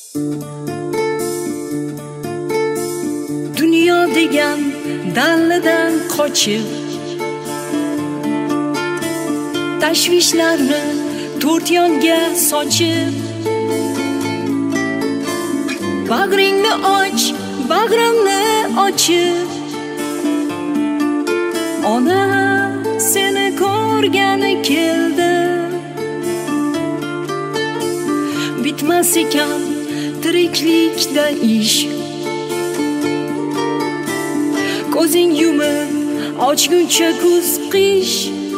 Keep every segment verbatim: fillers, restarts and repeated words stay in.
Dunyo degan dallidan qochib, tashvishlarni to'rt yonga sochib, bag'ringni och, bag'rimni ochib, ona seni ko'rgani keldi. Bitmas ekan tiriklikda ish, ko'zing yumib ochguncha kuz qish,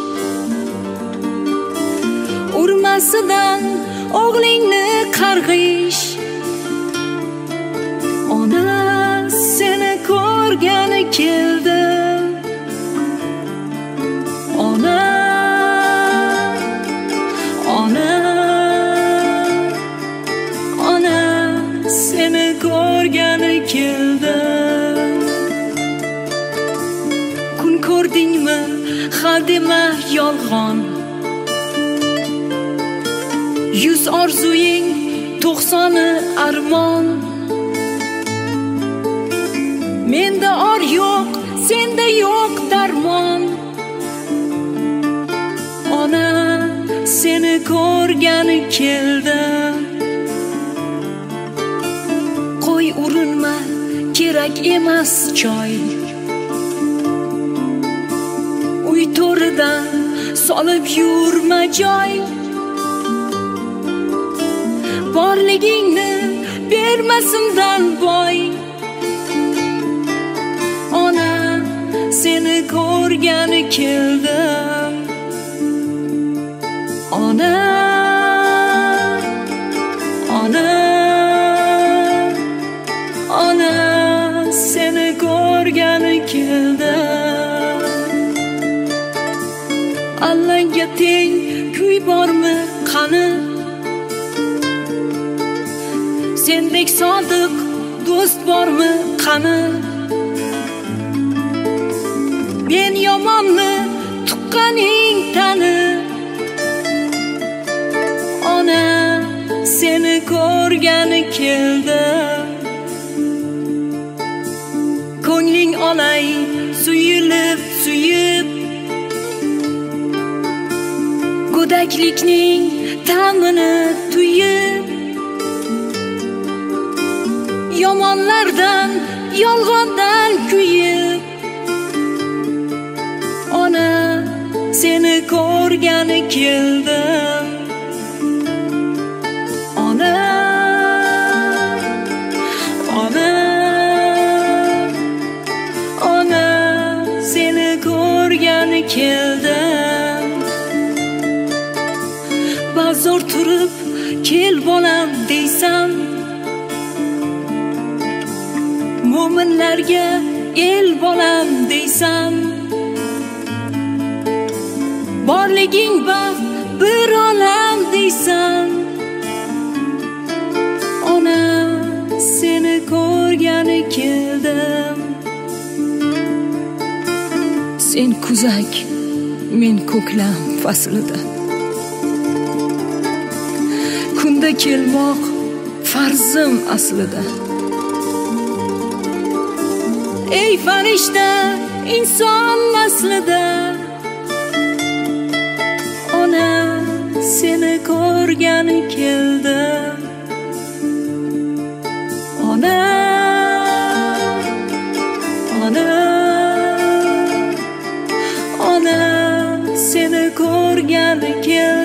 urmasidan o'g'lingni qarg'ish, ona seni ko'rgani keldi. Ona, ona, ona seni ko'rgani keldi. Kun ko'rdingmi, ha dema yolg'on, yuz orzuying to'qsoni armon. Menda or yo'q, senda yo'q darmon. Ona seni ko'rgani keldi. Qo'y urinma, kerak emas choy, uy to'ridan solib yurma joy. Borligingni bermasimdan boy, ona seni ko'rgani keldi. Ona, ona, ona seni ko'rgani keldi. Allahga teng kuy bormi qani, sendek sodiq do'st bormi qani? Men yomonni tuqqaning tani, ona seni ko'rgani keldi. Ko'ngling olay suyilib suyib, go'daklikning ta'mini tuyib, yomonlardan yolg'ondan kuyib, ona seni ko'rgani keldi. Ona, ona, ona seni ko'rgani keldi. Ba'zor turib kel bolam deysan, mo'minlarga el bolam deysan. Borliging baxt bir olam deysan. Ona seni ko'rgani keldim. Sen kuzak, men ko'klam faslida, kunda kelmoq farzim aslida. Ey farishta, inson naslida, ona seni ko'rgani keldi. Ona, ona, ona seni ko'rgani keldi.